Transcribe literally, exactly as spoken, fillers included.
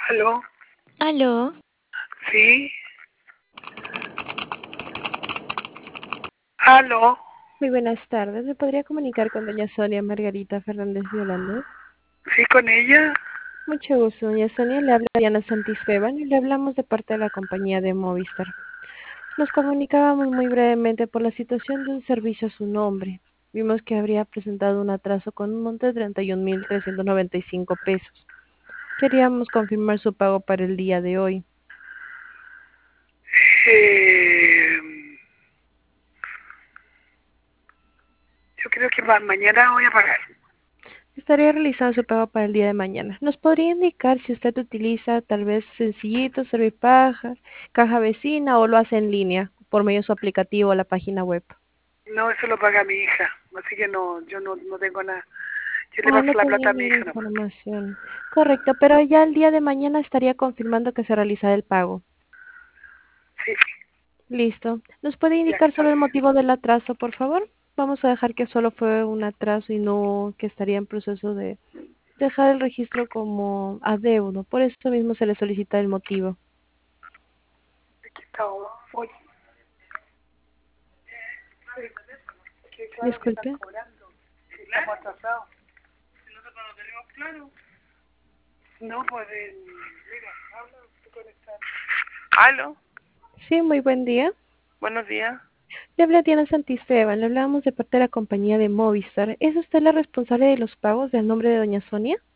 ¿Aló? ¿Aló? ¿Sí? ¿Aló? Muy buenas tardes. ¿Me podría comunicar con doña Sonia Margarita Fernández Violando? ¿Sí con ella? Mucho gusto, doña Sonia. Le habla Diana Santisteban y le hablamos de parte de la compañía de Movistar. Nos comunicábamos muy brevemente por la situación de un servicio a su nombre. Vimos que habría presentado un atraso con un monto de treinta y un mil trescientos noventa y cinco pesos. Queríamos confirmar su pago para el día de hoy. Eh, yo creo que ma- mañana voy a pagar. Estaría realizando su pago para el día de mañana. ¿Nos podría indicar si usted utiliza tal vez Sencillito, Servipaja, Caja Vecina o lo hace en línea por medio de su aplicativo o la página web? No, eso lo paga mi hija, así que no, yo no, no tengo nada. Yo le Ah, no paso la plata tenía a mi ninguna hija nomás. información. Correcto, pero ya el día de mañana estaría confirmando que se realizará el pago. Sí, Listo. ¿Nos puede ya indicar está solo el bien. motivo del atraso, por favor? Vamos a dejar que solo fue un atraso y no que estaría en proceso de dejar el registro como adeudo. Por eso mismo se le solicita el motivo. Aquí está hoy. Que claro que están Disculpe. cobrando. Si estamos atrasados. No, pues, eh, mira, habla, tú conectar. ¿Aló? Sí, muy buen día. Buenos días. Le habla Diana Santisteban, le hablábamos de parte de la compañía de Movistar. ¿Es usted la responsable de los pagos del nombre de doña Sonia?